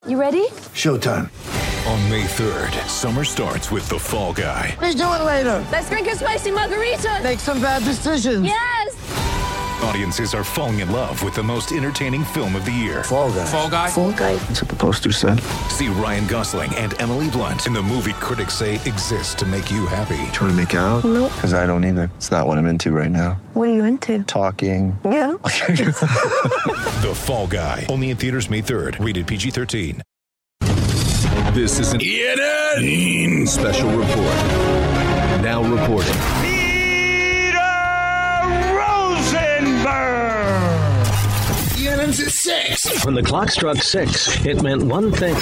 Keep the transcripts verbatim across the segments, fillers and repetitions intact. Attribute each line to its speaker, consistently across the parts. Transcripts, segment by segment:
Speaker 1: You ready?
Speaker 2: Showtime.
Speaker 3: On May third, summer starts with The Fall Guy.
Speaker 2: Let's do it later.
Speaker 1: Let's drink a spicy margarita.
Speaker 2: Make some bad decisions.
Speaker 1: Yes!
Speaker 3: Audiences are falling in love with the most entertaining film of the year.
Speaker 2: Fall Guy.
Speaker 4: Fall Guy?
Speaker 1: Fall Guy.
Speaker 2: That's what the poster said.
Speaker 3: See Ryan Gosling and Emily Blunt in the movie critics say exists to make you happy.
Speaker 5: Trying to make it out?
Speaker 1: Nope.
Speaker 5: Because I don't either. It's not what I'm into right now.
Speaker 1: What are you into?
Speaker 5: Talking.
Speaker 1: Yeah.
Speaker 3: The Fall Guy. Only in theaters May third. Rated P G thirteen. This is an E N N special report. Now reporting.
Speaker 2: E N N's at six.
Speaker 6: When the clock struck six, it meant one thing.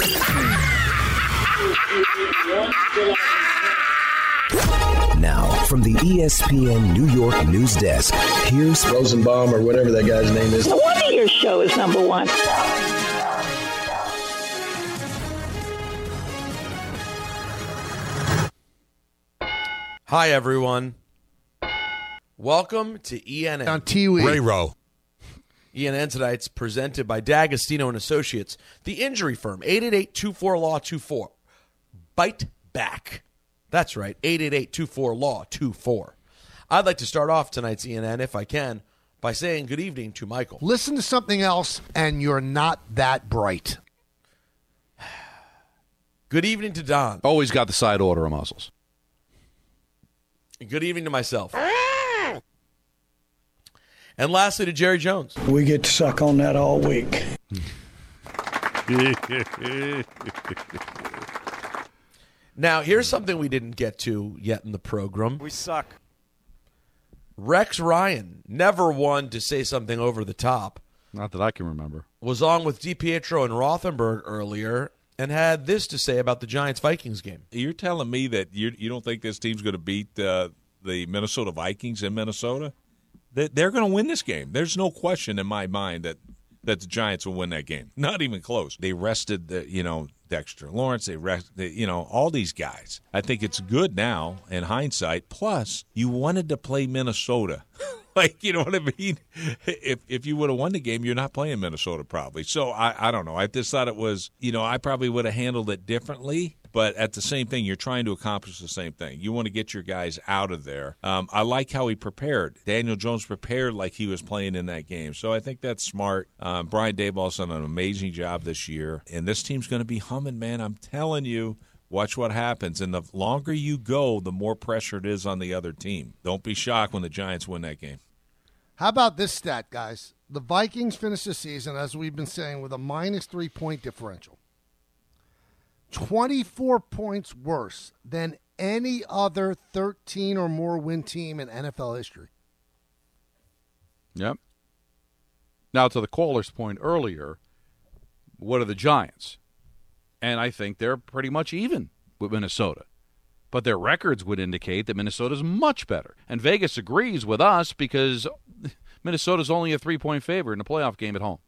Speaker 7: Now, from the E S P N New York news desk, here's
Speaker 8: Rosenbaum or whatever that guy's name is.
Speaker 9: No wonder your show is number one.
Speaker 10: Hi, everyone. Welcome to E N N.
Speaker 2: On T V.
Speaker 3: Ray Rowe.
Speaker 10: E N N tonight's presented by D'Agostino and Associates, the injury firm, eight eight eight, two four, L A W, twenty-four. Bite back. That's right, eight eight eight, two four, L A W, twenty-four. I'd like to start off tonight's E N N, if I can, by saying good evening to Michael.
Speaker 11: Listen to something else, and you're not that bright.
Speaker 10: Good evening to Don.
Speaker 4: Always got the side order of muscles.
Speaker 10: Good evening to myself. And lastly to Jerry Jones.
Speaker 8: We get to suck on that all week.
Speaker 10: Now, here's something we didn't get to yet in the program.
Speaker 12: We suck.
Speaker 10: Rex Ryan, never one to say something over the top,
Speaker 4: Not that I can remember.
Speaker 10: was on with DiPietro and Rothenberg earlier and had this to say about the Giants-Vikings game.
Speaker 13: You're telling me that you you don't think this team's going to beat uh, the Minnesota Vikings in Minnesota? They, they're going to win this game. There's no question in my mind that, that the Giants will win that game. Not even close. They rested, the, you know, Dexter Lawrence. They rest, they, you know, all these guys. I think it's good now in hindsight. Plus, you wanted to play Minnesota. Like, you know what I mean? If if you would have won the game, you're not playing Minnesota probably. So, I, I don't know. I just thought it was, you know, I probably would have handled it differently. But at the same thing, you're trying to accomplish the same thing. You want to get your guys out of there. Um, I like how he prepared. Daniel Jones prepared like he was playing in that game. So I think that's smart. Um, Brian Daboll's done an amazing job this year. And this team's going to be humming, man. I'm telling you. Watch what happens. And the longer you go, the more pressure it is on the other team. Don't be shocked when the Giants win that game.
Speaker 11: How about this stat, guys? The Vikings finished the season, as we've been saying, with a minus three-point differential. twenty-four points worse than any other thirteen or more win team in N F L history.
Speaker 4: Yep. Now, to the caller's point earlier, what are the Giants? And I think they're pretty much even with Minnesota. But their records would indicate that Minnesota's much better. And Vegas agrees with us because Minnesota's only a three-point favorite in a playoff game at home.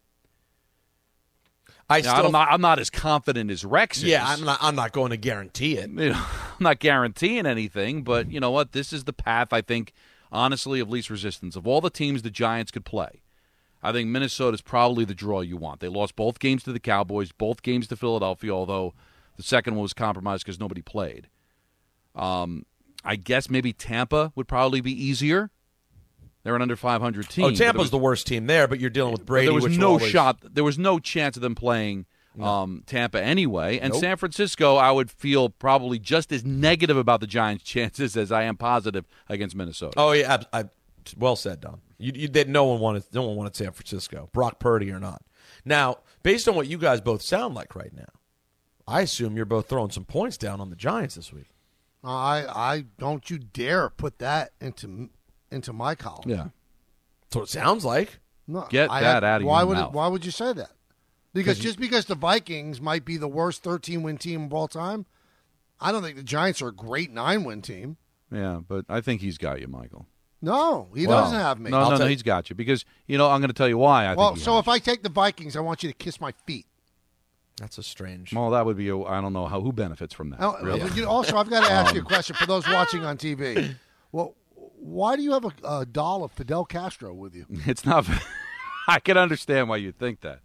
Speaker 10: I
Speaker 4: now,
Speaker 10: still,
Speaker 4: I'm, not, I'm not as confident as Rex is.
Speaker 10: Yeah, I'm not. I'm not going to guarantee it.
Speaker 4: You know, I'm not guaranteeing anything, but you know what? This is the path, I think, honestly, of least resistance. Of all the teams the Giants could play, I think Minnesota's probably the draw you want. They lost both games to the Cowboys, both games to Philadelphia, although the second one was compromised because nobody played. Um, I guess maybe Tampa would probably be easier. They're an under five hundred team.
Speaker 10: Oh, Tampa's
Speaker 4: was,
Speaker 10: the worst team there, but you're dealing with Brady.
Speaker 4: There was
Speaker 10: which
Speaker 4: no
Speaker 10: always...
Speaker 4: shot. There was no chance of them playing um, Tampa anyway. And
Speaker 10: Nope.
Speaker 4: San Francisco, I would feel probably just as negative about the Giants' chances as I am positive against Minnesota.
Speaker 10: Oh yeah, I, I, well said, Don. You, you did. No one wanted. No one wanted San Francisco, Brock Purdy or not. Now, based on what you guys both sound like right now, I assume you're both throwing some points down on the Giants this week.
Speaker 11: I I don't you dare put that into into my column.
Speaker 4: Yeah,
Speaker 10: that's what it sounds like.
Speaker 11: No,
Speaker 4: Get
Speaker 11: I,
Speaker 4: that out of
Speaker 11: why
Speaker 4: your
Speaker 11: would
Speaker 4: mouth.
Speaker 11: It, why would you say that? Because
Speaker 10: you,
Speaker 11: just because the Vikings might be the worst thirteen-win team of all time, I don't think the Giants are a great nine-win team.
Speaker 4: Yeah, but I think he's got you, Michael.
Speaker 11: No, he
Speaker 4: well,
Speaker 11: doesn't have me.
Speaker 4: No,
Speaker 11: I'll
Speaker 4: no,
Speaker 11: tell
Speaker 4: no,
Speaker 11: you.
Speaker 4: he's got you. Because, you know, I'm going to tell you why I
Speaker 11: well,
Speaker 4: think he
Speaker 11: so
Speaker 4: has
Speaker 11: if I take the Vikings, I want you to kiss my feet.
Speaker 10: That's a strange.
Speaker 4: Well, that would be, a, I don't know how who benefits from that.
Speaker 11: Now,
Speaker 4: really.
Speaker 11: but you know, also, I've got to ask
Speaker 4: Um,
Speaker 11: you a question for those watching on T V. Well, why do you have a, a doll of Fidel Castro with you?
Speaker 4: It's not – I can understand why you think that.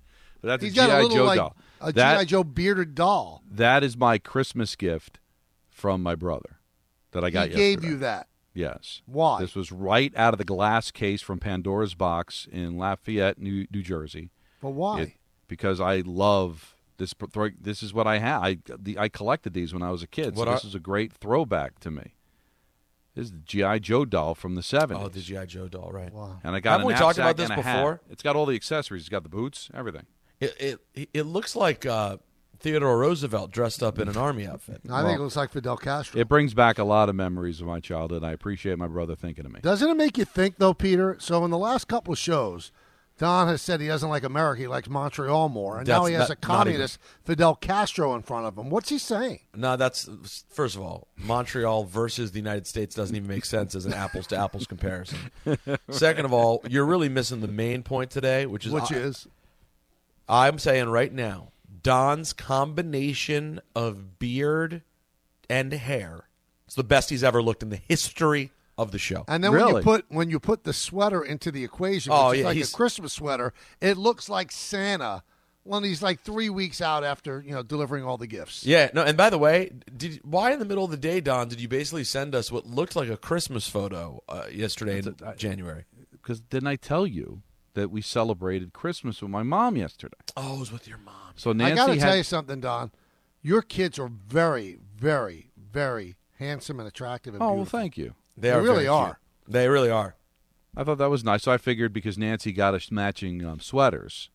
Speaker 4: That's
Speaker 11: He's
Speaker 4: a
Speaker 11: got
Speaker 4: G I.
Speaker 11: a little
Speaker 4: Joe
Speaker 11: like
Speaker 4: doll.
Speaker 11: a
Speaker 4: That-
Speaker 11: G I. Joe bearded doll.
Speaker 4: That is my Christmas gift from my brother that I got
Speaker 11: He
Speaker 4: yesterday.
Speaker 11: gave you that.
Speaker 4: Yes.
Speaker 11: Why?
Speaker 4: This was right out of the glass case from Pandora's Box in Lafayette, New, New Jersey.
Speaker 11: But why?
Speaker 4: It, because I love this. This is what I had. I the, I collected these when I was a kid.
Speaker 10: What
Speaker 4: so
Speaker 10: are-
Speaker 4: this is a great throwback to me. This is the G I. Joe doll from the seventies.
Speaker 10: Oh, the G I. Joe doll, right?
Speaker 11: Wow.
Speaker 4: And I got
Speaker 10: Haven't
Speaker 4: a
Speaker 10: we talked
Speaker 4: knapsack
Speaker 10: about this
Speaker 4: and a hat.
Speaker 10: before?
Speaker 4: It's got all the accessories. It's got the boots, everything.
Speaker 10: It it it looks like uh, Theodore Roosevelt dressed up in an army outfit.
Speaker 11: I think it looks like Fidel Castro.
Speaker 4: It brings back a lot of memories of my childhood. I appreciate my brother thinking of me.
Speaker 11: Doesn't it make you think, though, Peter? So in the last couple of shows, Don has said he doesn't like America. He likes Montreal more. And now
Speaker 10: That's
Speaker 11: he has
Speaker 10: not-
Speaker 11: a
Speaker 10: not
Speaker 11: communist, Fidel Castro, in front of him. What's he saying?
Speaker 10: No, that's first of all, Montreal versus the United States doesn't even make sense as an apples to apples comparison. Second of all, you're really missing the main point today, which is
Speaker 11: Which
Speaker 10: I,
Speaker 11: is?
Speaker 10: I'm saying right now, Don's combination of beard and hair is the best he's ever looked in the history of the show.
Speaker 11: And then when
Speaker 4: Really?
Speaker 11: you put when you put the sweater into the equation, which
Speaker 10: Oh,
Speaker 11: is
Speaker 10: yeah,
Speaker 11: like
Speaker 10: he's-
Speaker 11: a Christmas sweater, it looks like Santa when he's like three weeks out after you know delivering all the gifts.
Speaker 10: Yeah, no, and by the way, did why in the middle of the day, Don, did you basically send us what looked like a Christmas photo uh, yesterday in
Speaker 4: I-
Speaker 10: January?
Speaker 4: Because didn't I tell you that we celebrated Christmas with my mom yesterday?
Speaker 10: Oh, it was with your mom.
Speaker 4: So Nancy
Speaker 11: I got to
Speaker 4: had,
Speaker 11: tell you something, Don. Your kids are very, very, very handsome and attractive. And
Speaker 4: Oh, well,
Speaker 11: beautiful.
Speaker 4: thank you.
Speaker 10: They,
Speaker 11: They
Speaker 10: are
Speaker 11: really
Speaker 10: very
Speaker 11: are.
Speaker 10: cute. They really are.
Speaker 4: I thought that was nice. So I figured because Nancy got us matching um, sweaters,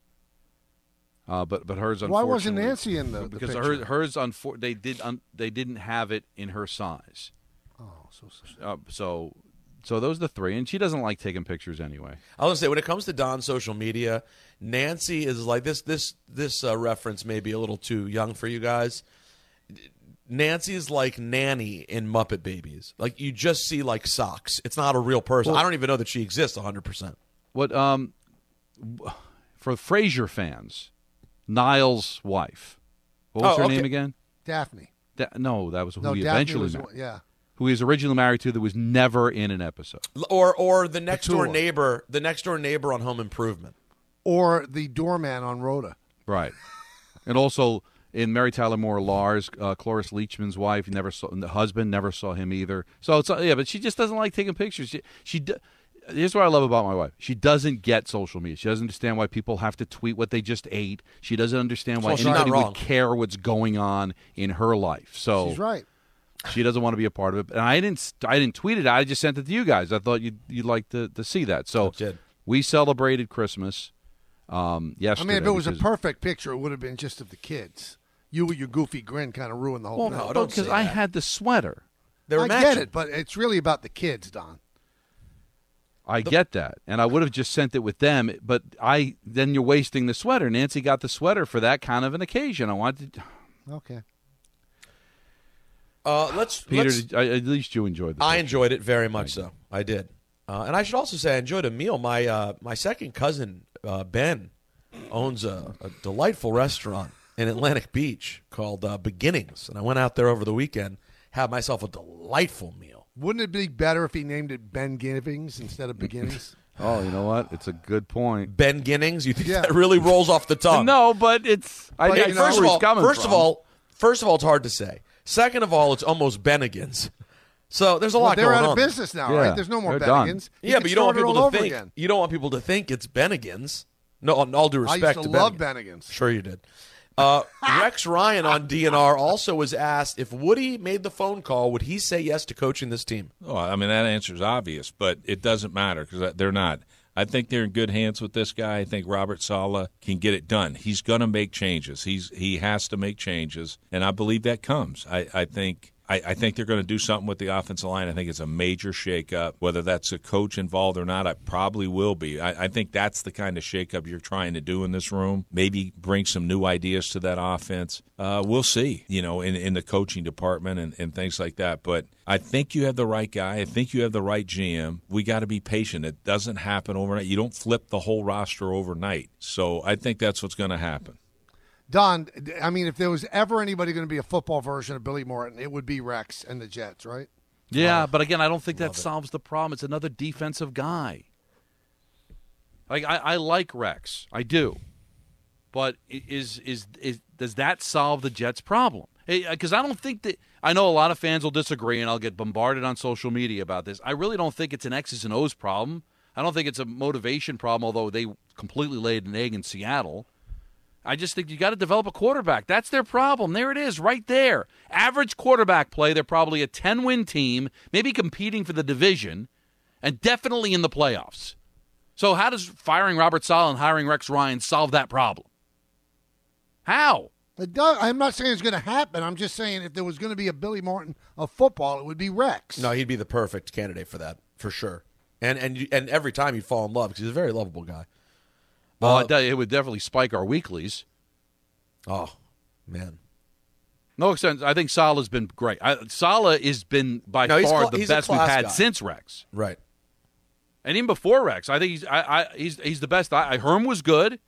Speaker 4: uh, but but hers
Speaker 11: Why wasn't
Speaker 4: unfortunately-
Speaker 11: Nancy in the, the
Speaker 4: because
Speaker 11: picture?
Speaker 4: hers hers unfor- they did un- they didn't have it in her size.
Speaker 11: Oh, so, so
Speaker 4: Uh, so so those are the three, and she doesn't like taking pictures anyway.
Speaker 10: I was gonna say when it comes to Don's social media, Nancy is like this. This this uh, reference may be a little too young for you guys. Nancy is like Nanny in Muppet Babies. Like you just see like socks. It's not a real person.
Speaker 4: Well-
Speaker 10: I don't even know that she exists one hundred percent.
Speaker 4: What um for Frasier fans, Niall's wife. What was
Speaker 10: Oh,
Speaker 4: her
Speaker 10: okay.
Speaker 4: name again?
Speaker 11: Daphne.
Speaker 4: Da- no, that was who
Speaker 11: No,
Speaker 4: he
Speaker 11: Daphne
Speaker 4: eventually
Speaker 11: was,
Speaker 4: married.
Speaker 11: yeah.
Speaker 4: Who he was originally married to that was never in an episode.
Speaker 10: Or or the next door
Speaker 11: Patua.
Speaker 10: neighbor, the next door neighbor on Home Improvement.
Speaker 11: Or the doorman on Rhoda.
Speaker 4: Right. And also in Mary Tyler Moore Lars, uh, Cloris Leachman's wife, you never saw the husband, never saw him either. So it's uh, yeah, but she just doesn't like taking pictures. She, she d- here's what I love about my wife. She doesn't get social media. She doesn't understand why people have to tweet what they just ate. She doesn't understand why
Speaker 10: Well, she's not
Speaker 4: anybody
Speaker 10: wrong.
Speaker 4: would care what's going on in her life. So
Speaker 11: She's right.
Speaker 4: she doesn't want to be a part of it. And I didn't I didn't tweet it. I just sent it to you guys. I thought you'd you'd like to, to see that. So
Speaker 10: did.
Speaker 4: we celebrated Christmas um,
Speaker 11: I
Speaker 4: yesterday.
Speaker 11: mean, if it was a
Speaker 4: because-
Speaker 11: perfect picture, it would have been just of the kids. You with your goofy grin kind of ruined the whole
Speaker 4: well,
Speaker 11: thing.
Speaker 10: no, don't
Speaker 4: because
Speaker 10: say
Speaker 4: I
Speaker 10: that.
Speaker 4: had the sweater.
Speaker 10: They were
Speaker 11: I
Speaker 10: matching.
Speaker 11: get it, but it's really about the kids, Don.
Speaker 4: I get that, and I would have just sent it with them. But I then you're wasting the sweater. Nancy got the sweater for that kind of an occasion. I wanted to,
Speaker 11: Okay.
Speaker 10: Uh, let's
Speaker 4: Peter.
Speaker 10: let's-
Speaker 4: Did, I, at least you enjoyed the.
Speaker 10: I
Speaker 4: picture.
Speaker 10: enjoyed it very much. So I did, uh, and I should also say I enjoyed a meal. My uh, my second cousin uh, Ben owns a, a delightful restaurant in Atlantic Beach called uh, Beginnings, and I went out there over the weekend, had myself a delightful meal.
Speaker 11: Wouldn't it be better if he named it Ben Givings instead of Beginnings?
Speaker 4: Oh, you know what? It's a good point.
Speaker 10: Ben Ginnings, you think
Speaker 11: Yeah.
Speaker 10: that really rolls off the tongue?
Speaker 4: No, but it's. I
Speaker 11: But,
Speaker 4: think
Speaker 11: you know,
Speaker 10: first of
Speaker 4: where he's
Speaker 10: all,
Speaker 4: coming
Speaker 10: first
Speaker 4: from.
Speaker 10: of all, first of all, it's hard to say. Second of all, it's almost Bennigan's. So there's a
Speaker 11: Well,
Speaker 10: lot
Speaker 11: they're
Speaker 10: going
Speaker 11: out of
Speaker 10: on.
Speaker 11: business now,
Speaker 4: Yeah,
Speaker 11: right? There's no more
Speaker 4: they're done.
Speaker 11: Bennigans.
Speaker 10: Yeah,
Speaker 11: can
Speaker 10: but you don't want
Speaker 11: start it
Speaker 10: people
Speaker 11: all
Speaker 10: to
Speaker 11: over
Speaker 10: think.
Speaker 11: again.
Speaker 10: You don't want people to think it's Bennigan's. No, in all due
Speaker 11: I
Speaker 10: respect
Speaker 11: used to
Speaker 10: to
Speaker 11: love
Speaker 10: Bennigan's.
Speaker 11: Bennigans.
Speaker 10: Sure you did. Uh, Rex Ryan on D N R also was asked if Woody made the phone call, would he say yes to coaching this team?
Speaker 13: Oh, I mean, that answer is obvious, but it doesn't matter because they're not. I think they're in good hands with this guy. I think Robert Saleh can get it done. He's going to make changes. He's He has to make changes, and I believe that comes. I, I think I, I think they're going to do something with the offensive line. I think it's a major shakeup. Whether that's a coach involved or not, I probably will be. I, I think that's the kind of shakeup you're trying to do in this room. Maybe bring some new ideas to that offense. Uh, we'll see, you know, in, in the coaching department and, and things like that. But I think you have the right guy. I think you have the right G M. We got to be patient. It doesn't happen overnight. You don't flip the whole roster overnight. So I think that's what's going to happen.
Speaker 11: Don, I mean, if there was ever anybody going to be a football version of Billy Morton, it would be Rex and the Jets, right?
Speaker 4: Yeah, but again, I don't think that solves the problem. It's another defensive guy. Like I, I like Rex, I do, But is is is does that solve the Jets' problem? Because I don't think that – I know a lot of fans will disagree, and I'll get bombarded on social media about this. I really don't think it's an X's and O's problem. I don't think it's a motivation problem, although they completely laid an egg in Seattle. I just think you got to develop a quarterback. That's their problem. There it is, right there. Average quarterback play, they're probably a ten-win team, maybe competing for the division, and definitely in the playoffs. So how does firing Robert Saleh and hiring Rex Ryan solve that problem? How?
Speaker 11: It does, I'm not saying it's going to happen. I'm just saying if there was going to be a Billy Martin of football, it would be Rex.
Speaker 10: No, he'd be the perfect candidate for that, for sure. And and you, and every time you'd fall in love because he's a very lovable guy.
Speaker 4: Well,
Speaker 10: uh,
Speaker 4: it would definitely spike our weeklies.
Speaker 10: Oh, man.
Speaker 4: No extent. I think Saleh's been great. I, Saleh has been by
Speaker 10: no,
Speaker 4: far
Speaker 10: cl-
Speaker 4: the best we've had guy. since Rex.
Speaker 10: Right.
Speaker 4: And even before Rex, I think he's I, I, he's he's the best. I, Herm was good.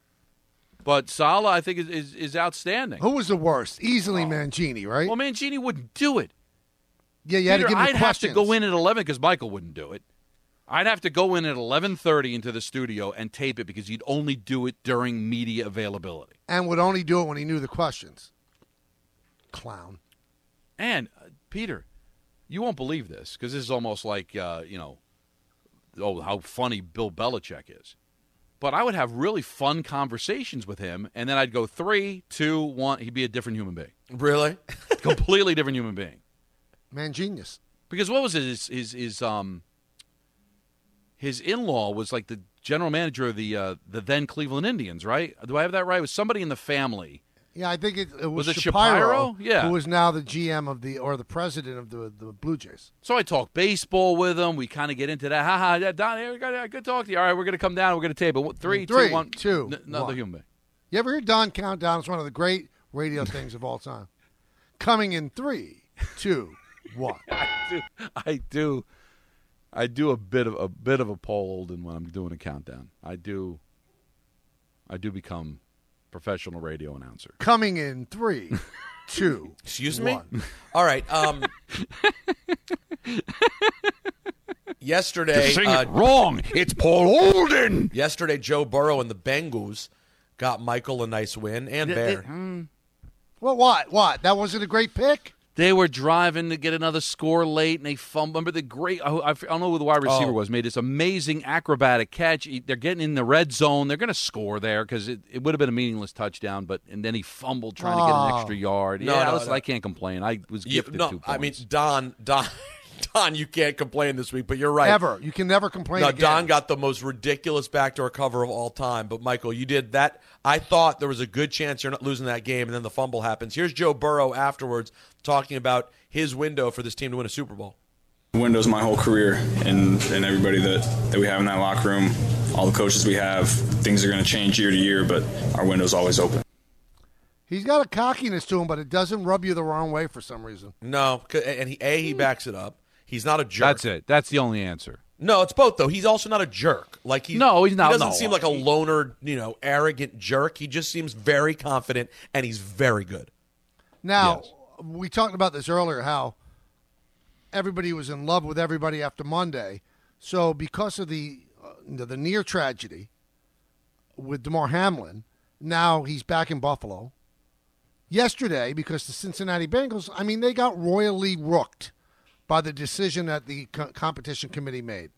Speaker 4: But Saleh, I think, is, is, is outstanding.
Speaker 11: Who was the worst? Easily oh. Mangini, right?
Speaker 4: Well, Mangini wouldn't do it.
Speaker 11: Yeah, you
Speaker 4: Peter,
Speaker 11: had to give him
Speaker 4: I'd
Speaker 11: questions.
Speaker 4: have to go in at eleven because Michael wouldn't do it. I'd have to go in at eleven thirty into the studio and tape it because he'd only do it during media availability.
Speaker 11: And would only do it when he knew the questions. Clown.
Speaker 4: And, uh, Peter, you won't believe this because this is almost like, uh, you know, oh, how funny Bill Belichick is. But I would have really fun conversations with him, and then I'd go three, two, one. He'd be a different human being.
Speaker 10: Really?
Speaker 4: Completely different human being.
Speaker 11: Man, genius.
Speaker 4: Because what was it? His his his um his in-law was like the general manager of the uh, the then Cleveland Indians, right? Do I have that right? It was somebody in the family.
Speaker 11: Yeah, I think it, it was,
Speaker 4: was it
Speaker 11: Shapiro,
Speaker 4: Shapiro? Yeah.
Speaker 11: who is now the G M of the or the president of the the Blue Jays.
Speaker 4: So I talk baseball with him. We kind of get into that. Ha ha, yeah, Don, here we got good talk to you. All right, we're going to come down. We're going to tape it. Three,
Speaker 11: Three,
Speaker 4: two, one.
Speaker 11: two,
Speaker 4: N- another
Speaker 11: one.
Speaker 4: human being.
Speaker 11: You ever hear Don count down? It's one of the great radio things of all time. Coming in three, two, one.
Speaker 4: I do. I do. I do a bit of a bit of a Paul Olden when I'm doing a countdown. I do. I do become professional radio announcer.
Speaker 11: Coming in three, two,
Speaker 10: Excuse
Speaker 11: one.
Speaker 10: me? All right. Um, yesterday.
Speaker 4: You're saying
Speaker 10: uh,
Speaker 4: it wrong. It's Paul Olden.
Speaker 10: Yesterday, Joe Burrow and the Bengals got Michael a nice win and
Speaker 4: It-
Speaker 10: Bear.
Speaker 4: it- mm.
Speaker 11: Well, what? What? That wasn't a great pick?
Speaker 4: They were driving to get another score late, and they fumbled. Remember the great, I I don't know who the wide receiver
Speaker 10: Oh.
Speaker 4: was, made this amazing acrobatic catch. They're getting in the red zone. They're going to score there because it, it would have been a meaningless touchdown, but and then he fumbled trying to get an
Speaker 11: Oh.
Speaker 4: extra yard.
Speaker 10: No,
Speaker 4: yeah,
Speaker 10: no,
Speaker 4: listen,
Speaker 10: no.
Speaker 4: I can't complain. I was
Speaker 10: You-
Speaker 4: gifted
Speaker 10: no,
Speaker 4: two points.
Speaker 10: I mean, Don, Don, Don, you can't complain this week, but you're right.
Speaker 11: Ever. You can never complain
Speaker 10: No,
Speaker 11: again.
Speaker 10: Don got the most ridiculous backdoor cover of all time. But, Michael, you did that. I thought there was a good chance you're not losing that game, and then the fumble happens. Here's Joe Burrow afterwards talking about his window for this team to win a Super Bowl.
Speaker 12: Window's my whole career, and, and everybody that, that we have in that locker room, all the coaches we have, things are going to change year to year, but our window's always open.
Speaker 11: He's got a cockiness to him, but it doesn't rub you the wrong way for some reason.
Speaker 10: No, 'cause- and he, A, he backs it up. He's not a jerk.
Speaker 4: That's it. That's the only answer.
Speaker 10: No, it's both, though. He's also not a jerk. Like he,
Speaker 4: No, he's not-
Speaker 10: He doesn't
Speaker 4: no.
Speaker 10: seem like a loner, you know, arrogant jerk. He just seems very confident, and he's very good.
Speaker 11: Now,
Speaker 4: Yes.
Speaker 11: we talked about this earlier, how everybody was in love with everybody after Monday. So because of the uh, the near tragedy with DeMar Hamlin, now he's back in Buffalo. Yesterday, because the Cincinnati Bengals, I mean, they got royally rooked by the decision that the co- competition committee made.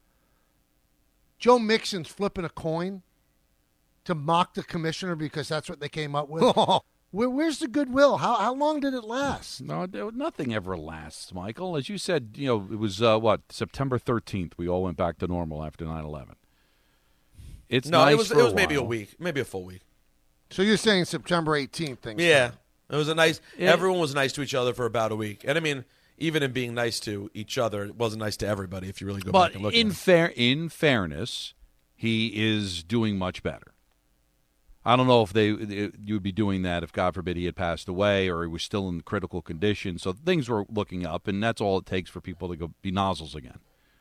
Speaker 11: Joe Mixon's flipping a coin to mock the commissioner because that's what they came up with. Where, where's the goodwill? How how long did it last?
Speaker 4: No, there- nothing ever lasts, Michael. As you said, you know, it was, uh, what, September thirteenth. We all went back to normal after nine eleven. It's
Speaker 10: no,
Speaker 4: nice
Speaker 10: it was
Speaker 4: for
Speaker 10: it was maybe a
Speaker 4: while.
Speaker 10: week, maybe a full week.
Speaker 11: So you're saying September eighteenth things?
Speaker 10: Yeah, it was a nice.
Speaker 4: Yeah.
Speaker 10: Everyone was nice to each other for about a week, and I mean, even in being nice to each other, it wasn't nice to everybody. If you really go
Speaker 4: But
Speaker 10: back and look
Speaker 4: in
Speaker 10: at it.
Speaker 4: fair, in fairness, he is doing much better. I don't know if they you would be doing that if, God forbid, he had passed away or he was still in critical condition. So things were looking up, and that's all it takes for people to go be nozzles again.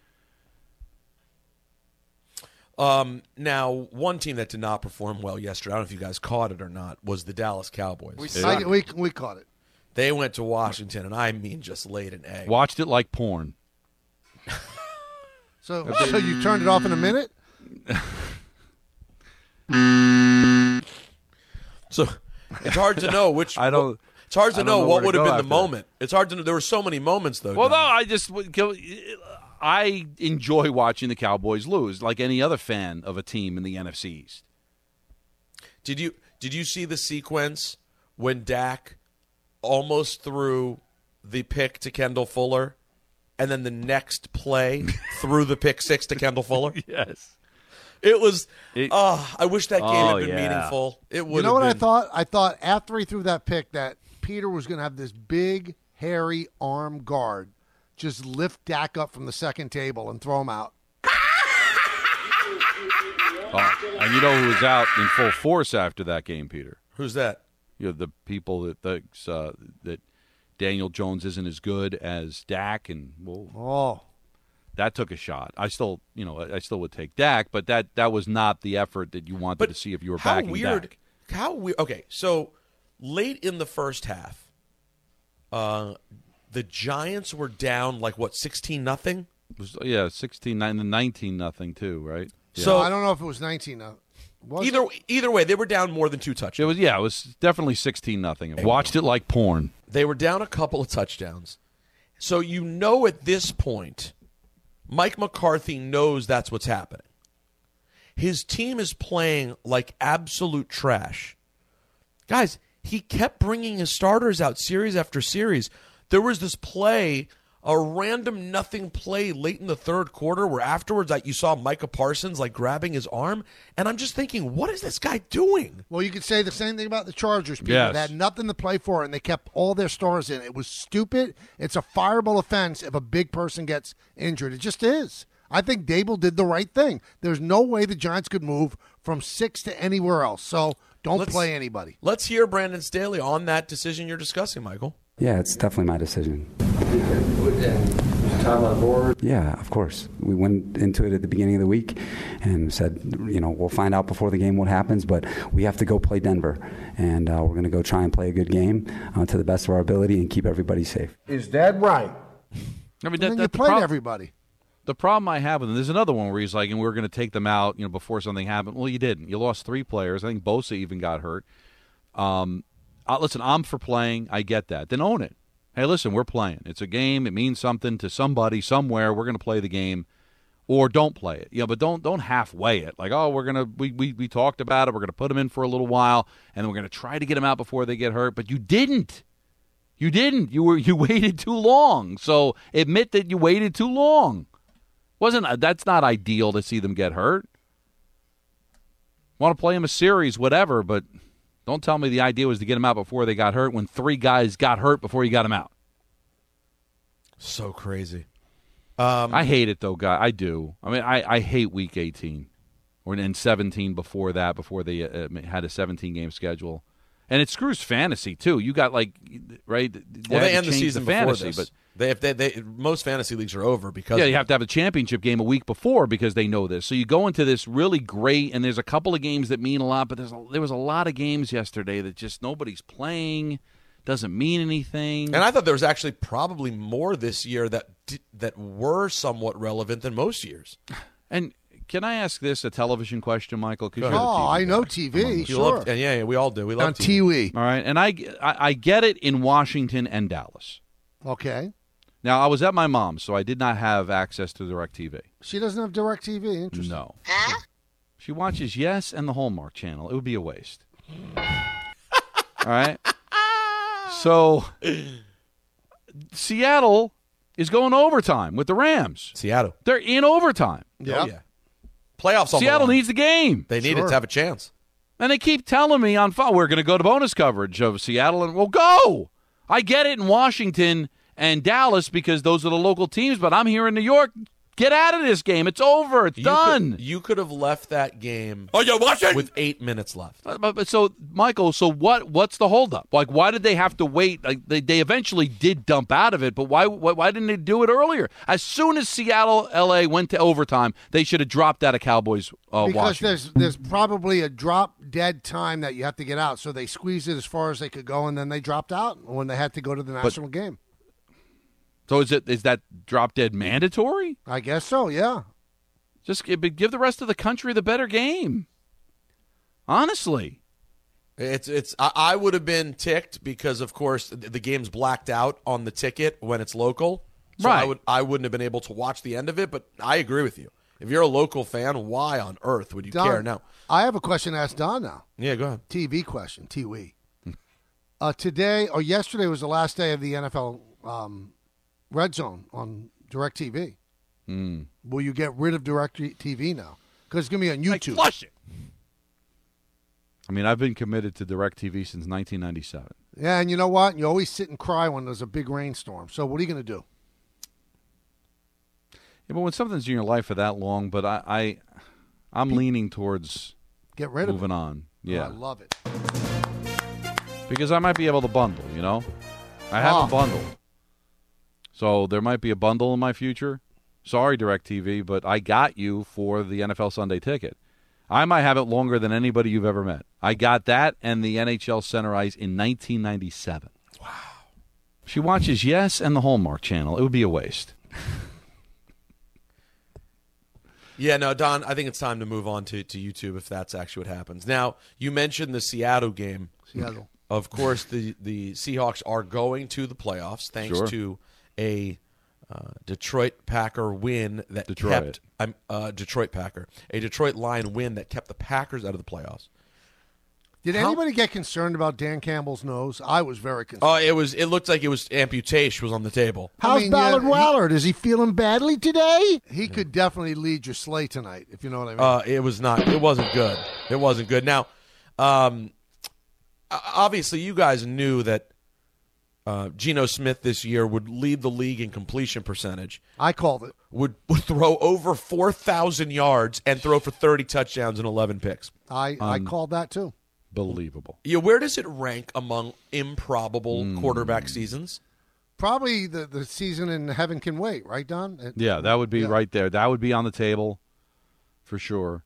Speaker 10: Um, now, one team that did not perform well yesterday, I don't know if you guys caught it or not, was the Dallas Cowboys.
Speaker 11: We, I, we, we caught it.
Speaker 10: They went to Washington, and I mean just laid an egg.
Speaker 4: Watched it like porn.
Speaker 11: So, so you turned it off in a minute?
Speaker 10: So it's hard to know which.
Speaker 4: I don't.
Speaker 10: It's hard to
Speaker 4: I don't
Speaker 10: know,
Speaker 4: know
Speaker 10: what
Speaker 4: where
Speaker 10: would
Speaker 4: to
Speaker 10: have
Speaker 4: go
Speaker 10: been the
Speaker 4: after.
Speaker 10: moment. It's hard to know. There were so many moments, though.
Speaker 4: Well,
Speaker 10: Don.
Speaker 4: no, I just I enjoy watching the Cowboys lose, like any other fan of a team in the N F C East.
Speaker 10: Did you did you see the sequence when Dak almost threw the pick to Kendall Fuller, and then the next play threw the pick six to Kendall Fuller?
Speaker 4: Yes.
Speaker 10: It was.
Speaker 4: It,
Speaker 10: oh, I wish that game
Speaker 4: oh,
Speaker 10: had been
Speaker 4: yeah.
Speaker 10: meaningful. It would.
Speaker 11: You know what
Speaker 10: been.
Speaker 11: I thought? I thought after he threw that pick that Peter was going to have this big, hairy arm guard just lift Dak up from the second table and throw him out.
Speaker 4: Oh, and you know who was out in full force after that game, Peter?
Speaker 10: Who's that?
Speaker 4: You know, the people that thinks uh, that Daniel Jones isn't as good as Dak, and well,
Speaker 11: oh,
Speaker 4: that took a shot. I still, you know, I still would take Dak, but that that was not the effort that you wanted
Speaker 10: But
Speaker 4: to see if you were
Speaker 10: how
Speaker 4: backing
Speaker 10: weird,
Speaker 4: Dak.
Speaker 10: How weird. Okay, so late in the first half, uh, the Giants were down like what, sixteen nothing?
Speaker 4: Yeah, sixteen nine and nineteen nothing too, right? Yeah.
Speaker 10: So
Speaker 11: I don't know if it was nineteen. Uh, was
Speaker 10: either
Speaker 11: it?
Speaker 10: either way, they were down more than two touchdowns.
Speaker 4: It was yeah, it was definitely sixteen nothing. Watched it like porn.
Speaker 10: They were down a couple of touchdowns. So you know at this point, Mike McCarthy knows that's what's happening. His team is playing like absolute trash. Guys, he kept bringing his starters out series after series. There was this play, a random nothing play late in the third quarter where afterwards like, you saw Micah Parsons like grabbing his arm. And I'm just thinking, what is this guy doing?
Speaker 11: Well, you could say the same thing about the Chargers. People
Speaker 4: Yes.
Speaker 11: They had nothing to play for, and they kept all their stars in. It was stupid. It's a fireable offense if a big person gets injured. It just is. I think Dable did the right thing. There's no way the Giants could move from six to anywhere else. So don't
Speaker 10: Let's-
Speaker 11: play anybody.
Speaker 10: Let's hear Brandon Staley on that decision you're discussing, Michael.
Speaker 14: Yeah, it's definitely my decision.
Speaker 8: Time on board.
Speaker 14: Yeah, of course. We went into it at the beginning of the week and said, you know, we'll find out before the game what happens, but we have to go play Denver. And uh, we're going to go try and play a good game uh, to the best of our ability and keep everybody safe.
Speaker 8: Is that right?
Speaker 4: I mean,
Speaker 11: And
Speaker 4: that,
Speaker 11: then
Speaker 4: that
Speaker 11: you
Speaker 4: the
Speaker 11: played
Speaker 4: prob-
Speaker 11: everybody.
Speaker 4: The problem I have with him, there's another one where he's like, and we're going to take them out, you know, before something happened. Well, you didn't. You lost three players. I think Bosa even got hurt. Um, uh, listen, I'm for playing. I get that. Then own it. Hey, listen, we're playing. It's a game. It means something to somebody somewhere. We're going to play the game, or don't play it. You know, but don't don't halfway it. Like, oh, we're gonna we we we talked about it. We're going to put them in for a little while, and then we're going to try to get them out before they get hurt. But you didn't. You didn't. You were you waited too long. So admit that you waited too long. Wasn't that's not ideal to see them get hurt. Want to play them a series, whatever, but don't tell me the idea was to get them out before they got hurt when three guys got hurt before you got them out.
Speaker 10: So crazy. Um,
Speaker 4: I hate it, though, guy. I do. I mean, I, I hate Week eighteen or in seventeen before that, before they uh, had a seventeen-game schedule. And it screws fantasy, too. You got, like, right? They
Speaker 10: well,
Speaker 4: had
Speaker 10: they
Speaker 4: to
Speaker 10: end the
Speaker 4: change
Speaker 10: season
Speaker 4: fantasy,
Speaker 10: before this.
Speaker 4: but
Speaker 10: They, if they, they, most fantasy leagues are over because
Speaker 4: yeah,
Speaker 10: of
Speaker 4: you have to have a championship game a week before because they know this. So you go into this really great, and there's a couple of games that mean a lot, but there's a, there was a lot of games yesterday that just nobody's playing, doesn't mean anything.
Speaker 10: And I thought there was actually probably more this year that di- that were somewhat relevant than most years.
Speaker 4: And can I ask this a television question, Michael? 'Cause you're the
Speaker 11: Oh,
Speaker 4: T V
Speaker 11: I know
Speaker 4: guy.
Speaker 11: T
Speaker 10: You
Speaker 11: V, sure.
Speaker 10: love- and yeah, yeah, we all do. We love
Speaker 11: On
Speaker 10: T V.
Speaker 11: T V.
Speaker 4: All right, and I, I, I get it in Washington and Dallas.
Speaker 11: Okay.
Speaker 4: Now, I was at my mom's, so I did not have access to DirecTV.
Speaker 11: She doesn't have DirecTV. Interesting.
Speaker 4: No. She watches Yes and the Hallmark Channel. It would be a waste. All right? So, Seattle is going overtime with the Rams.
Speaker 10: Seattle.
Speaker 4: They're in overtime.
Speaker 11: Yeah.
Speaker 10: Oh, yeah. Playoffs on the
Speaker 4: Seattle
Speaker 10: line.
Speaker 4: needs the game.
Speaker 10: They need
Speaker 11: Sure.
Speaker 10: it to have a chance.
Speaker 4: And they keep telling me on phone, we're going to go to bonus coverage of Seattle. And we'll go. I get it in Washington and Dallas because those are the local teams, but I'm here in New York. Get out of this game. It's over. It's
Speaker 10: You
Speaker 4: done.
Speaker 10: Could, you could have left that game
Speaker 4: Oh, you watching?
Speaker 10: with eight minutes left.
Speaker 4: But, but, but so, Michael, so what? What's the holdup? Like, why did they have to wait? Like, they, they eventually did dump out of it, but why, why? Why didn't they do it earlier? As soon as Seattle, L A went to overtime, they should have dropped out of Cowboys. Uh,
Speaker 11: Because
Speaker 4: Washington.
Speaker 11: there's there's probably a drop dead time that you have to get out. So they squeezed it as far as they could go, and then they dropped out when they had to go to the national game.
Speaker 4: So is it is that drop dead mandatory?
Speaker 11: I guess so, yeah.
Speaker 4: Just give, give the rest of the country the better game. Honestly.
Speaker 10: It's it's. I, I would have been ticked because, of course, the, the game's blacked out on the ticket when it's local. So
Speaker 4: right.
Speaker 10: I would I wouldn't have been able to watch the end of it. But I agree with you. If you're a local fan, why on earth would you
Speaker 11: Don,
Speaker 10: care now?
Speaker 11: I have a question to ask Don now.
Speaker 10: Yeah, go ahead.
Speaker 11: T V question. T W E. uh, today or yesterday was the last day of the N F L um, Red Zone on DirecTV.
Speaker 4: Mm.
Speaker 11: Will you get rid of DirecTV now? Because it's going to be on YouTube.
Speaker 4: Like, flush it. I mean, I've been committed to DirecTV since nineteen ninety-seven.
Speaker 11: Yeah, and you know what? You always sit and cry when there's a big rainstorm. So what are you going to do?
Speaker 4: Yeah, but when something's in your life for that long, but I, I I'm leaning towards
Speaker 11: get rid of
Speaker 4: moving
Speaker 11: it.
Speaker 4: on. Yeah,
Speaker 11: Oh, I love it.
Speaker 4: Because I might be able to bundle. You know, I haven't
Speaker 11: Oh.
Speaker 4: bundled, so there might be a bundle in my future. Sorry, DirecTV, but I got you for the N F L Sunday ticket. I might have it longer than anybody you've ever met. I got that and the N H L Center Ice in nineteen ninety-seven. Wow. She watches Yes and the Hallmark Channel. It would be a waste.
Speaker 10: Yeah, no, Don, I think it's time to move on to, to YouTube if that's actually what happens. Now, you mentioned the Seattle game.
Speaker 11: Seattle.
Speaker 10: Of course, the, the Seahawks are going to the playoffs thanks
Speaker 4: Sure.
Speaker 10: to a uh, Detroit Packer win that
Speaker 4: Detroit.
Speaker 10: kept um, uh, Detroit Packer, a Detroit Lion win that kept the Packers out of the playoffs.
Speaker 11: Did
Speaker 10: How-
Speaker 11: anybody get concerned about Dan Campbell's nose? I was very concerned.
Speaker 10: Oh, it was. It looked like it was amputation was on the table.
Speaker 11: How's
Speaker 10: I mean,
Speaker 11: Ballard
Speaker 10: yeah,
Speaker 11: Wallard? Is he feeling badly today? He could definitely lead your sleigh tonight, if you know what I mean.
Speaker 10: Uh, it was not. It wasn't good. It wasn't good. Now, um, o- obviously, you guys knew that uh, Geno Smith this year would lead the league in completion percentage.
Speaker 11: I called it.
Speaker 10: Would, would throw over four thousand yards and throw for thirty touchdowns and eleven picks.
Speaker 11: I, I
Speaker 4: Um,
Speaker 11: called that too.
Speaker 4: Believable.
Speaker 10: Yeah, where does it rank among improbable
Speaker 4: Hmm.
Speaker 10: quarterback seasons?
Speaker 11: Probably the, the season in Heaven Can Wait, right, Don? It-
Speaker 4: Yeah, that would be
Speaker 11: Yeah.
Speaker 4: right there. That would be on the table for sure.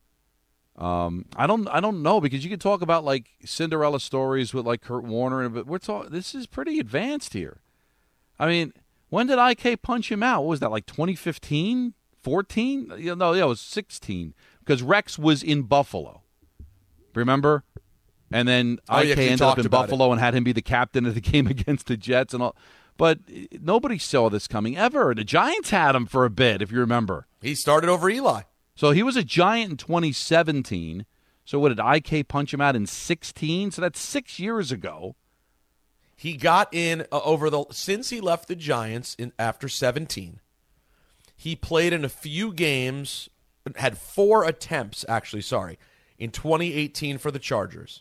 Speaker 4: Um, I don't, I don't know because you could talk about like Cinderella stories with like Kurt Warner, but we're talking. This is pretty advanced here. I mean, when did I K punch him out? What was that, like twenty fifteen, fourteen? You know, yeah, it was sixteen because Rex was in Buffalo. Remember? And then
Speaker 10: Oh, yeah, 'cause
Speaker 4: I K
Speaker 10: you
Speaker 4: ended up
Speaker 10: talked
Speaker 4: in
Speaker 10: about it.
Speaker 4: Buffalo and had him be the captain of the game against the Jets and all. But nobody saw this coming ever. The Giants had him for a bit, if you remember.
Speaker 10: He started over Eli.
Speaker 4: So he was a Giant in twenty seventeen. So what did I K punch him out in sixteen? So that's six years ago.
Speaker 10: He got in uh, over the since he left the Giants in after seventeen. He played in a few games, had four attempts actually, sorry, in twenty eighteen for the Chargers.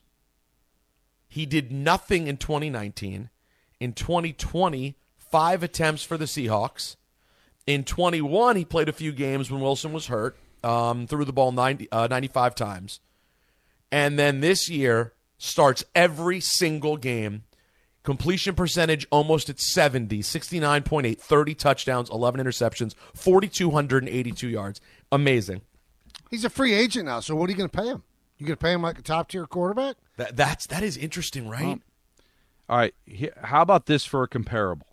Speaker 10: He did nothing in twenty nineteen. In twenty twenty, five attempts for the Seahawks. In twenty-one, he played a few games when Wilson was hurt, um, threw the ball ninety, uh, ninety-five times. And then this year starts every single game. Completion percentage almost at seventy, sixty-nine point eight, thirty touchdowns, eleven interceptions, four thousand two hundred eighty-two yards. Amazing.
Speaker 11: He's a free agent now, so what are you going to pay him? You going to pay him like a top-tier quarterback?
Speaker 10: That that's that is interesting, right?
Speaker 4: Um, all right. Here, how about this for a comparable?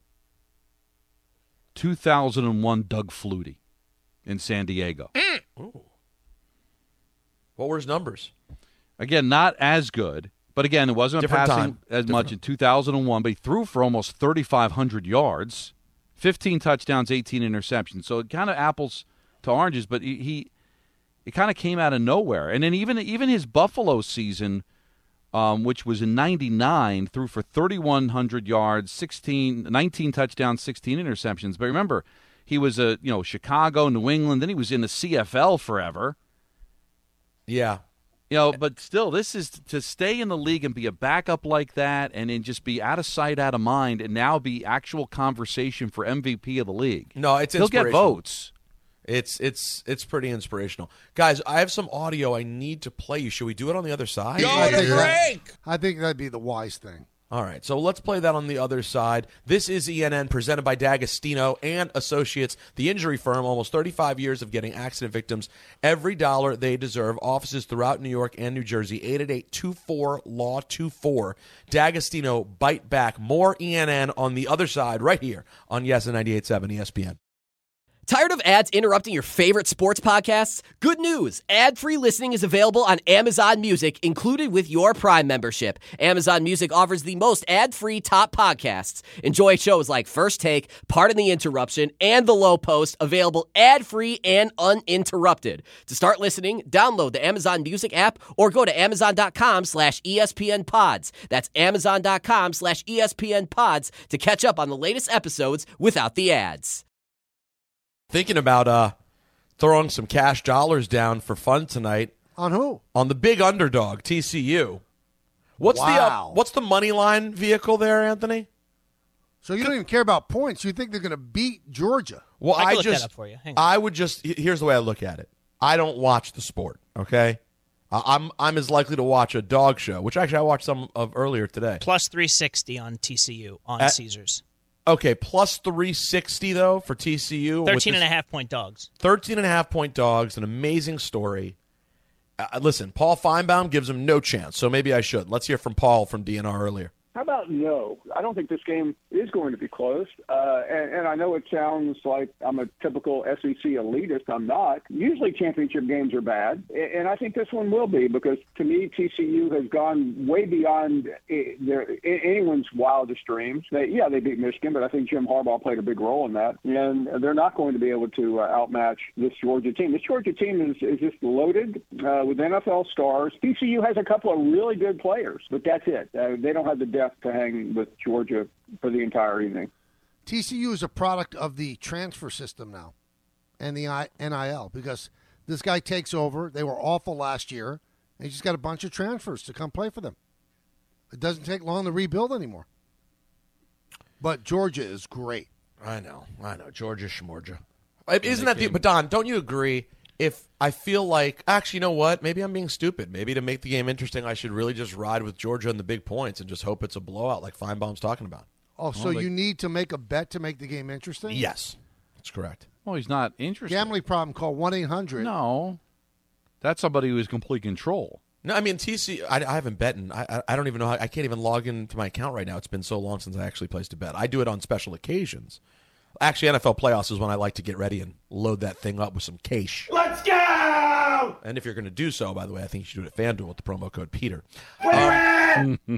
Speaker 4: two thousand one Doug Flutie in San Diego.
Speaker 10: Ooh. What were his numbers?
Speaker 4: Again, not as good. But again, it wasn't
Speaker 10: Different
Speaker 4: passing
Speaker 10: time.
Speaker 4: as
Speaker 10: Different
Speaker 4: much
Speaker 10: time.
Speaker 4: in two thousand one, but he threw for almost thirty-five hundred yards, fifteen touchdowns, eighteen interceptions. So it kind of apples to oranges, but he, he it kind of came out of nowhere. And then even even his Buffalo season, um, which was in ninety-nine, threw for thirty-one hundred yards, sixteen, nineteen touchdowns, sixteen interceptions. But remember, he was a you know Chicago, New England, then he was in the C F L forever.
Speaker 10: Yeah.
Speaker 4: You know, but still, this is to stay in the league and be a backup like that and then just be out of sight, out of mind, and now be actual conversation for M V P of the league.
Speaker 10: No, it's
Speaker 4: He'll get
Speaker 10: inspirational.
Speaker 4: votes.
Speaker 10: It's it's it's pretty inspirational. Guys, I have some audio I need to play you. Should we do it on the other side?
Speaker 11: I think that- I think that'd be the wise thing.
Speaker 10: All right, so let's play that on the other side. This is E N N, presented by D'Agostino and Associates, the injury firm. Almost thirty-five years of getting accident victims every dollar they deserve. Offices throughout New York and New Jersey. eight eight eight, two four, L A W, two four. D'Agostino, bite back. More E N N on the other side right here on Yes and ninety-eight point seven E S P N.
Speaker 15: Tired of ads interrupting your favorite sports podcasts? Good news! Ad-free listening is available on Amazon Music, included with your Prime membership. Amazon Music offers the most ad-free top podcasts. Enjoy shows like First Take, Pardon the Interruption, and The Low Post, available ad-free and uninterrupted. To start listening, download the Amazon Music app or go to amazon.com slash ESPN pods. That's amazon.com slash ESPN pods to catch up on the latest episodes without the ads.
Speaker 10: Thinking about uh, throwing some cash dollars down for fun tonight.
Speaker 11: On who?
Speaker 10: On the big underdog, T C U. What's
Speaker 11: Wow.
Speaker 10: the uh, what's the money line vehicle there, Anthony?
Speaker 11: So you don't even care about points. You think they're going to beat Georgia.
Speaker 10: Well,
Speaker 16: I can
Speaker 10: I,
Speaker 16: look
Speaker 10: just
Speaker 16: that up for you. Hang on.
Speaker 10: I would just here's the way I look at it. I don't watch the sport. Okay, uh, I'm I'm as likely to watch a dog show, which actually I watched some of earlier today.
Speaker 16: Plus three sixty on T C U on
Speaker 10: At-
Speaker 16: Caesars.
Speaker 10: Okay, plus three sixty though for T C U. with
Speaker 16: Thirteen
Speaker 10: this-
Speaker 16: and a half point dogs.
Speaker 10: thirteen and a half point dogs, an amazing story. Uh, listen, Paul Feinbaum gives him no chance, so maybe I should. Let's hear from Paul from D N R earlier.
Speaker 17: How about no? I don't think this game is going to be close. Uh, and, and I know it sounds like I'm a typical S E C elitist. I'm not. Usually championship games are bad. And, and I think this one will be because, to me, T C U has gone way beyond eh, their, anyone's wildest dreams. They, yeah, they beat Michigan, but I think Jim Harbaugh played a big role in that. And they're not going to be able to uh, outmatch this Georgia team. This Georgia team is, is just loaded uh, with N F L stars. T C U has a couple of really good players, but that's it. Uh, they don't have the depth to hang with Georgia for the entire evening.
Speaker 11: T C U is a product of the transfer system now and the N I L because this guy takes over. They were awful last year, and he just got a bunch of transfers to come play for them. It doesn't take long to rebuild anymore. But Georgia is great.
Speaker 10: I know, I know. Georgia, Schmorgia. Isn't that the, but Don, don't you agree? If I feel like, actually, you know what? Maybe I'm being stupid. Maybe to make the game interesting, I should really just ride with Georgia in the big points and just hope it's a blowout like Feinbaum's talking about.
Speaker 11: Oh, so
Speaker 4: Well, they-
Speaker 11: you need to make a bet to make the game interesting?
Speaker 10: Yes, that's correct.
Speaker 4: Well, he's not interested.
Speaker 11: Gambling problem, call one eight hundred.
Speaker 4: No. That's somebody who has complete control.
Speaker 10: No, I mean, T C U, I, I haven't bet in, I, I I don't even know, how, I can't even log into my account right now. It's been so long since I actually placed a bet. I do it on special occasions. Actually, N F L playoffs is when I like to get ready and load that thing up with some cash.
Speaker 2: Let's go!
Speaker 10: And if you're going to do so, by the way, I think you should do it at FanDuel with the promo code Peter.
Speaker 2: Wait,
Speaker 10: Um,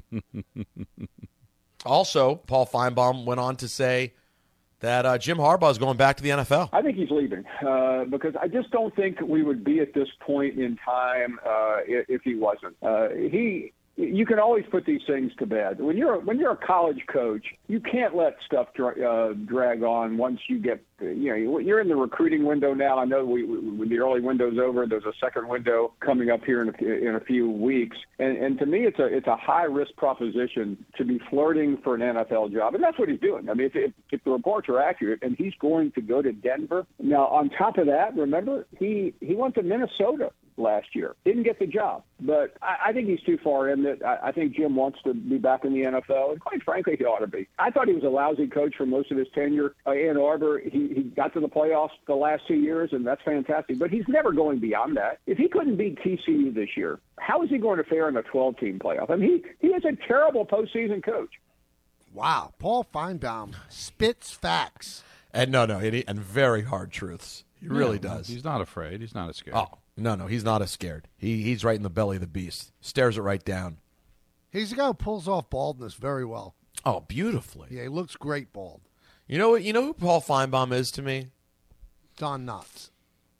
Speaker 10: also, Paul Feinbaum went on to say that uh, Jim Harbaugh is going back to the N F L.
Speaker 17: I think he's leaving uh, because I just don't think we would be at this point in time uh, if, if he wasn't. Uh, he. You can always put these things to bed. When you're when you're a college coach, you can't let stuff dra- uh, drag on. Once you get, you know, you're in the recruiting window now. I know we, we, when the early window's over, there's a second window coming up here in a, in a few weeks. And, and to me, it's a it's a high risk proposition to be flirting for an N F L job, and that's what he's doing. I mean, if, if, if the reports are accurate, and he's going to go to Denver. Now, on top of that, remember he he went to Minnesota last year. Didn't get the job. But I, I think he's too far in that. I, I think Jim wants to be back in the N F L, and quite frankly, he ought to be. I thought he was a lousy coach for most of his tenure. Uh, Ann Arbor, he, he got to the playoffs the last two years, and that's fantastic. But he's never going beyond that. If he couldn't beat T C U this year, how is he going to fare in a twelve-team playoff? I mean, he, he is a terrible postseason coach.
Speaker 11: Wow. Paul Feinbaum spits facts.
Speaker 10: And no, no, and, he, and very hard truths. He really
Speaker 4: Yeah,
Speaker 10: does.
Speaker 4: He's not afraid. He's not scared.
Speaker 10: Oh, no, no, he's not as scared. He He's right in the belly of the beast. Stares it right down.
Speaker 11: He's a guy who pulls off baldness very well.
Speaker 10: Oh, beautifully.
Speaker 11: Yeah, he looks great bald.
Speaker 10: You know what? You know who Paul Feinbaum is to me?
Speaker 11: Don Knotts.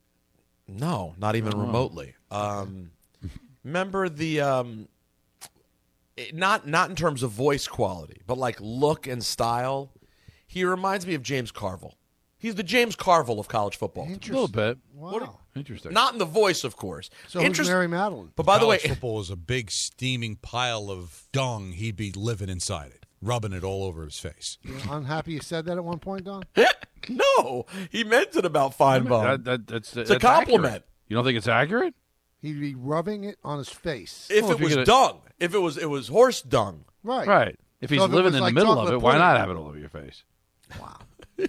Speaker 10: No, not even
Speaker 11: Oh.
Speaker 10: remotely. Um, remember the um, it- not not in terms of voice quality, but like look and style. He reminds me of James Carville. He's the James Carville of college football.
Speaker 4: A little bit.
Speaker 11: Wow.
Speaker 4: Interesting.
Speaker 10: Not in the voice, of course.
Speaker 11: So who's
Speaker 10: Interest-
Speaker 11: Mary Madeline?
Speaker 10: But by the way,
Speaker 18: College football is a big steaming pile of dung. He'd be living inside it, rubbing it all over his face.
Speaker 11: You're unhappy you said that at one point, Don?
Speaker 10: no, he meant it about Feinbaum.
Speaker 4: That, that, that's,
Speaker 10: it's a
Speaker 4: that's
Speaker 10: compliment.
Speaker 4: accurate. You don't think it's accurate?
Speaker 11: He'd be rubbing it on his face.
Speaker 10: If
Speaker 4: Well,
Speaker 10: it
Speaker 4: if you're
Speaker 10: was
Speaker 4: gonna-
Speaker 10: dung, if it was it was horse dung,
Speaker 11: Right.
Speaker 4: Right. If he's
Speaker 11: So if it
Speaker 4: living
Speaker 11: was
Speaker 4: in
Speaker 11: like
Speaker 4: the middle of
Speaker 11: chocolate
Speaker 4: it, why
Speaker 11: pudding-
Speaker 4: not have it all over your face?
Speaker 11: Wow.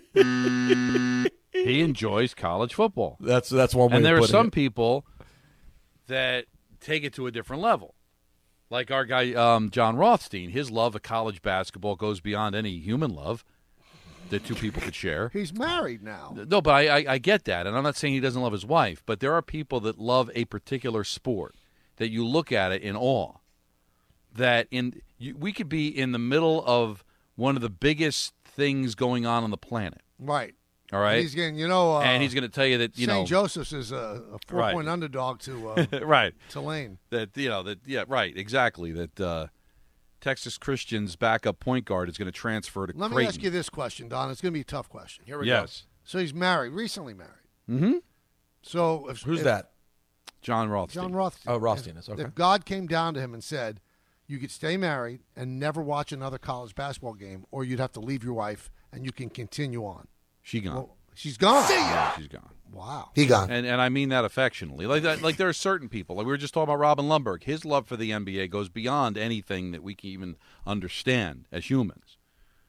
Speaker 4: He enjoys college football.
Speaker 10: That's that's one way.
Speaker 4: And there
Speaker 10: of
Speaker 4: are
Speaker 10: putting
Speaker 4: some
Speaker 10: it.
Speaker 4: people that take it to a different level. Like our guy, um, John Rothstein. His love of college basketball goes beyond any human love. that two people could share.
Speaker 11: He's married now.
Speaker 4: No, but I, I, I get that, and I'm not saying he doesn't love his wife, but there are people that love a particular sport that you look at it in awe. That in you, we could be in the middle of one of the biggest things going on on the planet.
Speaker 11: Right.
Speaker 4: All right.
Speaker 11: He's getting, you know, uh,
Speaker 4: and he's going to tell you that you
Speaker 11: Saint
Speaker 4: know
Speaker 11: Joseph's is a, a four-point
Speaker 4: right.
Speaker 11: underdog to uh,
Speaker 4: right
Speaker 11: Tulane.
Speaker 4: That you know that yeah right exactly that uh, Texas Christian's backup point guard is going to transfer to
Speaker 11: Let
Speaker 4: Creighton.
Speaker 11: me ask you this question, Don. It's going to be a tough question.
Speaker 10: Here we
Speaker 4: yes.
Speaker 10: go.
Speaker 11: So he's married, recently married.
Speaker 4: Mm-hmm.
Speaker 11: So if,
Speaker 10: who's
Speaker 11: if,
Speaker 10: that?
Speaker 4: John Rothstein.
Speaker 11: John Rothstein.
Speaker 10: Oh, Rothstein
Speaker 11: if,
Speaker 10: is okay.
Speaker 11: If God came down to him and said, "You could stay married and never watch another college basketball game, or you'd have to leave your wife and you can continue on,"
Speaker 4: She gone.
Speaker 11: Well, she's gone.
Speaker 4: Yeah, she's gone.
Speaker 11: Wow.
Speaker 19: He gone.
Speaker 4: And and I mean that affectionately. Like that, like there are certain people. Like we were just talking about Robin Lundberg. His love for the N B A goes beyond anything that we can even understand as humans.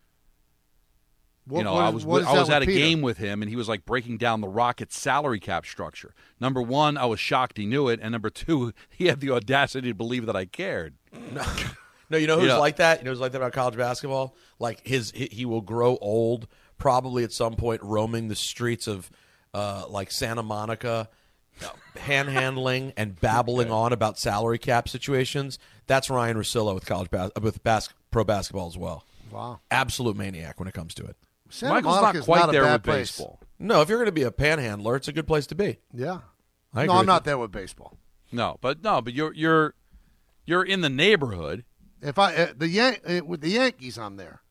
Speaker 11: What,
Speaker 4: you know,
Speaker 11: what
Speaker 4: I
Speaker 11: is-
Speaker 4: was
Speaker 11: what is
Speaker 4: I
Speaker 11: that
Speaker 4: was
Speaker 11: with
Speaker 4: at a
Speaker 11: Peter?
Speaker 4: game with him, and he was like breaking down the Rockets' salary cap structure. Number one, I was shocked he knew it, and number two, he had the audacity to believe that I cared.
Speaker 10: No, no you know who's
Speaker 4: You know-
Speaker 10: like that? You know who's like that about college basketball? Like his, he, he will grow old, probably at some point roaming the streets of uh, like Santa Monica, handhandling and babbling on about salary cap situations. That's Ryan Russillo with college bas- with bas- pro basketball as well.
Speaker 11: Wow,
Speaker 10: absolute maniac when it comes to it.
Speaker 11: Santa
Speaker 4: Michael's
Speaker 11: Monica's
Speaker 4: not quite
Speaker 11: not a
Speaker 4: there
Speaker 11: bad
Speaker 4: with
Speaker 11: place.
Speaker 4: baseball.
Speaker 10: No, if you're going to be a panhandler, it's a good place to be.
Speaker 11: Yeah.
Speaker 10: I
Speaker 11: no,
Speaker 10: agree
Speaker 11: I'm
Speaker 10: with
Speaker 11: not
Speaker 10: you.
Speaker 11: there with baseball.
Speaker 4: No, but no, but you're you're you're in the neighborhood.
Speaker 11: If I uh, the Yan- uh, with the Yankees, I'm there.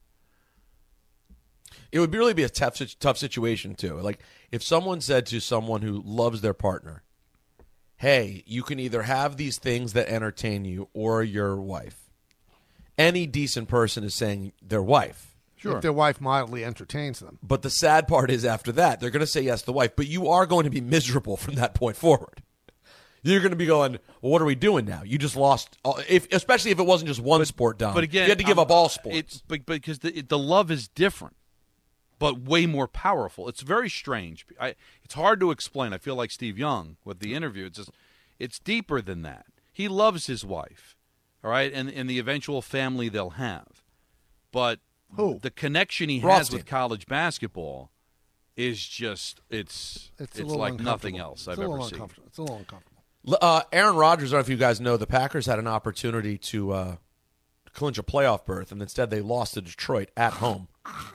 Speaker 10: It would really be a tough, sit- tough situation, too. Like, if someone said to someone who loves their partner, hey, you can either have these things that entertain you or your wife. Any decent person is saying their wife.
Speaker 11: If their wife mildly entertains them.
Speaker 10: But the sad part is after that, they're going to say yes to the wife, but you are going to be miserable from that point forward. You're going to be going, well, what are we doing now? You just lost, all, if, especially if it wasn't just one sport done.
Speaker 4: But again,
Speaker 10: you had to give
Speaker 4: I'm-
Speaker 10: up all sports.
Speaker 4: It's but, because the the love is different, but way more powerful. It's very strange. I, it's hard to explain. I feel like Steve Young with the interview. It's just, it's deeper than that. He loves his wife, all right, and and the eventual family they'll have, but
Speaker 11: Who?
Speaker 4: the connection he has
Speaker 10: Rothstein.
Speaker 4: with college basketball is just it's
Speaker 11: It's,
Speaker 4: it's,
Speaker 11: a little
Speaker 4: like nothing
Speaker 11: uncomfortable.
Speaker 4: else
Speaker 11: It's
Speaker 4: I've
Speaker 11: a little
Speaker 4: ever seen.
Speaker 11: uncomfortable. It's a little uncomfortable.
Speaker 10: Uh, Aaron Rodgers, I don't know if you guys know, the Packers had an opportunity to uh, clinch a playoff berth, and instead they lost to Detroit at home.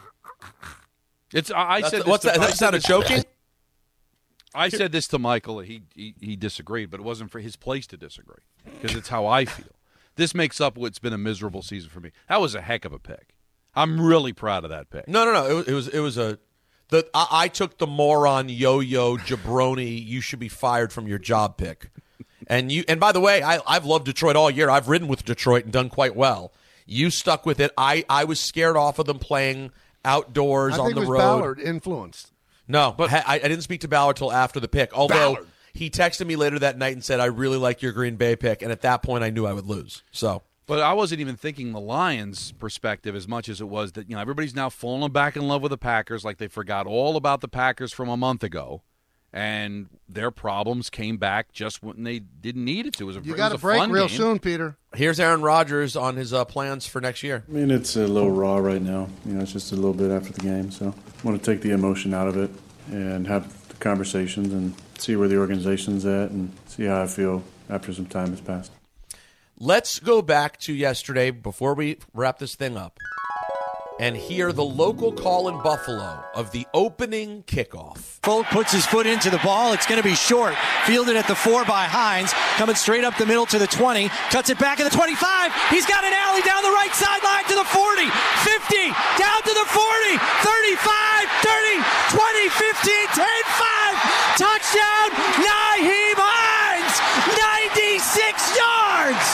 Speaker 4: It's I, I
Speaker 10: That's-
Speaker 4: said this
Speaker 10: what's
Speaker 4: to-
Speaker 10: that?
Speaker 4: I
Speaker 10: That
Speaker 4: said
Speaker 10: sounded
Speaker 4: this-
Speaker 10: joking?
Speaker 4: I said this to Michael. He, he he disagreed, but it wasn't for his place to disagree because it's how I feel. This makes up what's been a miserable season for me. That was a heck of a pick. I'm really proud of that pick.
Speaker 10: No, no, no. It was it was, it was a the I, I took the moron yo-yo jabroni. You should be fired from your job pick. And you and by the way, I I've loved Detroit all year. I've ridden with Detroit and done quite well. You stuck with it. I, I was scared off of them playing outdoors
Speaker 11: I
Speaker 10: on
Speaker 11: think
Speaker 10: the
Speaker 11: it was
Speaker 10: road.
Speaker 11: Ballard influenced.
Speaker 10: No, but I, I didn't speak to Ballard till after the pick. Although
Speaker 11: Ballard.
Speaker 10: he texted me later that night and said, "I really like your Green Bay pick." And at that point, I knew I would lose. So,
Speaker 4: But I wasn't even thinking the Lions' perspective as much as it was that you know everybody's now falling back in love with the Packers, like they forgot all about the Packers from a month ago, and their problems came back just when they didn't need it to. It was a,
Speaker 11: You
Speaker 4: it
Speaker 11: got
Speaker 4: was
Speaker 11: to
Speaker 4: a
Speaker 11: break
Speaker 4: fun
Speaker 11: real
Speaker 4: game.
Speaker 11: soon, Peter.
Speaker 10: here's Aaron Rodgers on his uh, plans for next year.
Speaker 20: I mean, it's a little raw right now. You know, it's just a little bit after the game, so I want to take the emotion out of it and have the conversations and see where the organization's at and see how I feel after some time has passed.
Speaker 10: Let's go back to yesterday before we wrap this thing up and hear the local call in Buffalo of the opening kickoff.
Speaker 21: Folk puts his foot into the ball. It's going to be short. Fielded at the four by Hines. Coming straight up the middle to the twenty. Cuts it back at the twenty-five. He's got an alley down the right sideline to the forty. fifty. Down to the forty. thirty-five. thirty. twenty. fifteen. ten. five. Touchdown. Nyheim Hines. ninety-six yards.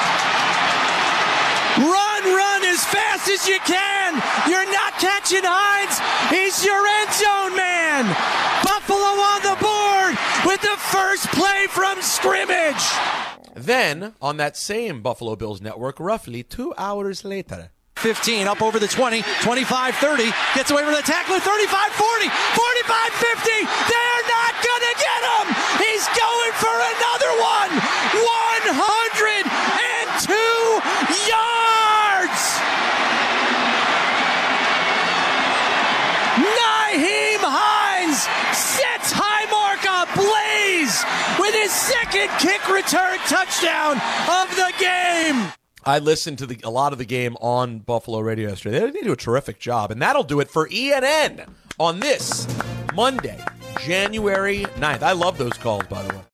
Speaker 21: Run, run as fast as you can. You're not catching Hines. He's your end zone man. Buffalo on the board with the first play from scrimmage.
Speaker 10: Then, on that same Buffalo Bills network, roughly two hours later,
Speaker 21: fifteen up over the twenty, twenty-five thirty. Gets away from the tackler, thirty-five forty, forty-five fifty. They're not going to get him. He's going for another one. one hundred two yards. sets Highmark ablaze with his second kick return touchdown of the game.
Speaker 10: I listened to the, a lot of the game on Buffalo Radio yesterday. They, they do a terrific job, and that'll do it for E N N on this Monday, January ninth. I love those calls, by the way.